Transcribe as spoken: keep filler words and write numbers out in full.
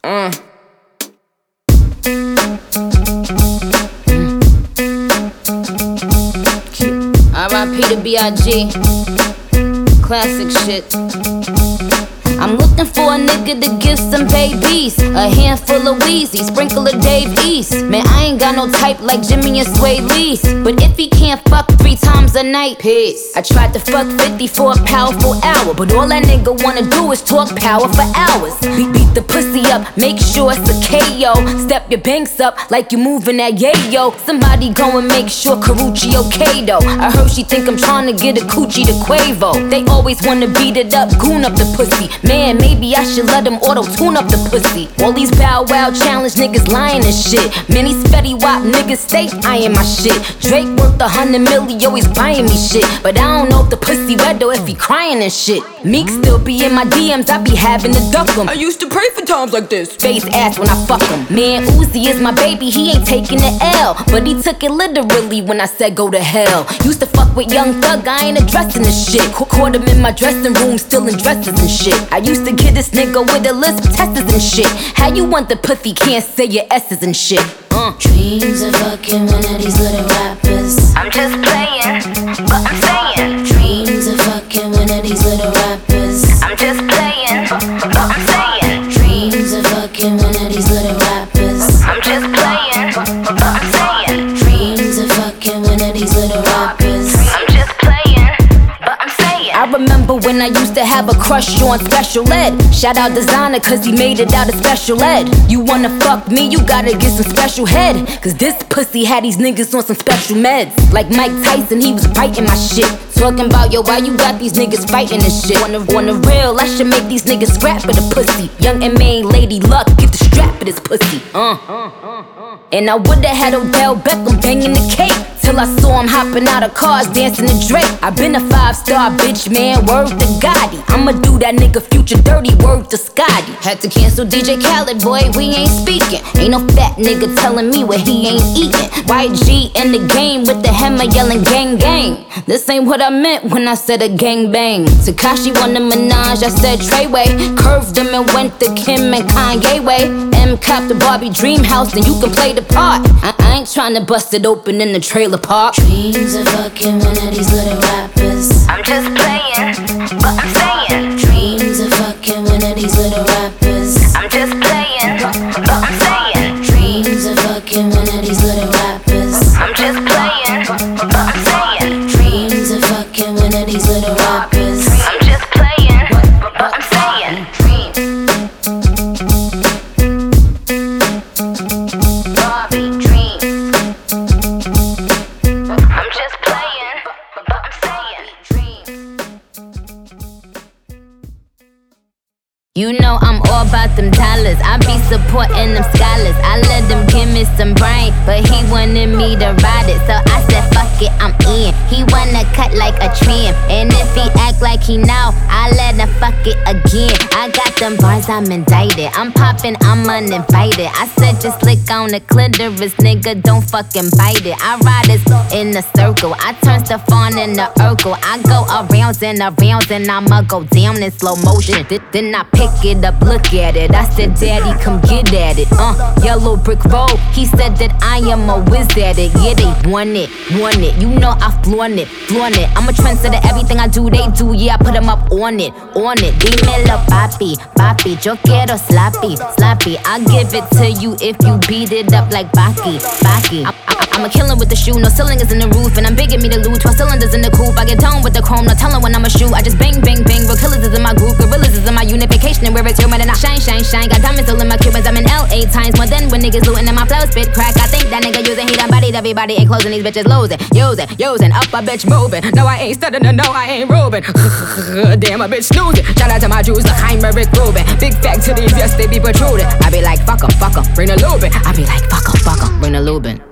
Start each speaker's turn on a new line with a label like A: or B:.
A: Uh. R I P to B I G. Classic shit. I'm looking for a nigga to give some babies. A handful of Wheezy, sprinkle of Dave East. Man, I ain't got no type like Jimmy and Sway Lee. But if he can't fuck three times a night, peace. I tried to fuck fifty for a powerful hour, but all that nigga wanna do is talk power for hours. Beat, beat the pussy up, make sure it's a K O. Step your banks up like you moving that yayo. Somebody go and make sure Karuchi okay though. I heard she think I'm trying to get a coochie to Quavo. They always wanna beat it up, goon up the pussy. Man, maybe I should let them auto-tune up the pussy. All these Bow Wow challenge niggas lying and shit. Many Fetty Wap niggas stay eyeing my shit. Drake worth a hundred milli, always buying me shit. But I don't know if the pussy wet though, if he crying and shit. Meek still be in my D Ms, I be having to duck him.
B: I used to pray for times like this.
A: Face ass when I fuck him. Man, Uzi is my baby, he ain't taking the L. But he took it literally when I said go to hell. Used to fuck with Young Thug, I ain't addressing the shit. Caught him in my dressing room, still in dresses and shit. I used to get this nigga with a list of testers and shit. How you want the pussy, can't say your S's and shit. Uh.
C: Dreams of fucking one of these little rappers.
A: I'm just playing, but I'm saying.
C: Dreams of fucking one of these little rappers.
A: I'm just playing, but I'm saying.
C: Dreams of fucking one of these little rappers.
A: I'm just playing, but I'm saying.
C: Dreams of fucking one of these little rappers.
A: I'm just playing, but I'm saying. I remember when I used to have a crush on Special Ed. Shout out Designer cause he made it out of Special Ed. You wanna fuck me, you gotta get some special head. Cause this pussy had these niggas on some special meds. Like Mike Tyson, he was biting my shit. Talking about, yo, why you got these niggas fighting this shit? On the, on the real, I should make these niggas scrap for the pussy. Young and main Lady Luck, get the strap for this pussy. Uh. And I would've had Odell Beckham banging the cake. Till I saw him hopping out of cars, dancing to Drake. I been a five-star bitch, man, word to Gotti. I'ma do that nigga Future dirty, word to Scotty. Had to cancel D J Khaled, boy, we ain't speaking. Ain't no fat nigga telling me what he ain't eating. Y G in the game with the hammer yelling gang gang. This ain't what I meant when I said a gang bang. Tekashi won the Minaj, I said Treyway. Curved him and went to Kim and Kanye way. M copped the Barbie dream house, then you can play the part. I, I ain't tryna bust it open in the trailer park.
C: Dreams of fucking one of these little rappers.
A: I'm just playing, but I'm saying.
C: Dreams of fucking one of these little rappers.
A: I'm just playing, but I'm saying.
C: Dreams of fucking one of these little rappers.
A: I'm just playing, but I'm saying.
C: Dreams of fucking one of these little rappers.
A: I'm just playing, but I'm saying. Barbie dreams. I'm just playing, but I'm saying. You know I'm all about them dollars. I be supporting them scholars. I let them give me some brain, but he wanted me to ride it. So I said fuck it, I'm in. He wanna cut like a trim, and if he act like he know, I let him fuck it again. I got them bars, I'm indicted. I'm popping, I'm uninvited. I said just lick on the clitoris, nigga, don't fucking bite it. I ride this in a circle. I turn stuff on in the Urkel. I go arounds and arounds, and I'ma go down in slow motion. Th- then I pick it up, look at it. I said, daddy, come get at it. Uh, yellow brick road. He said that I am a whiz at it. Yeah, they want it, want it. You know I flaunt it, flaunt it. I'm a trendsetter, everything I do, they do. Yeah, I put them up on it, on it. Dímelo, papi, papi. Yo quiero sloppy, sloppy. I'll give it to you if you beat it up like Baki, Baki. I, I, I'm a killer with the shoe, no ceiling is in the roof. And I'm begging me to lose, twelve cylinders in the coupe. I get down with the chrome, no telling when I'ma shoot. I just bang, bang, bang. Real killers is in my group, gorillas is in my unification. And where it's human and I shine, shine, shine. Got diamonds all in my Cubans, I'm in L A times more than when niggas looting and my flow spit crack. I think that nigga using, he done bodied everybody and closing these bitches losing, using, using, up a bitch moving. No, I ain't studying, no, I ain't roving. Damn, a bitch snoozing. Shout out to my Jews, like I'm Rick Rubin. Big factories, yes, they be protruding. I be like, fuck em, fuck em, bring the lubin. I be like, fuck em, fuck em, bring the lubin.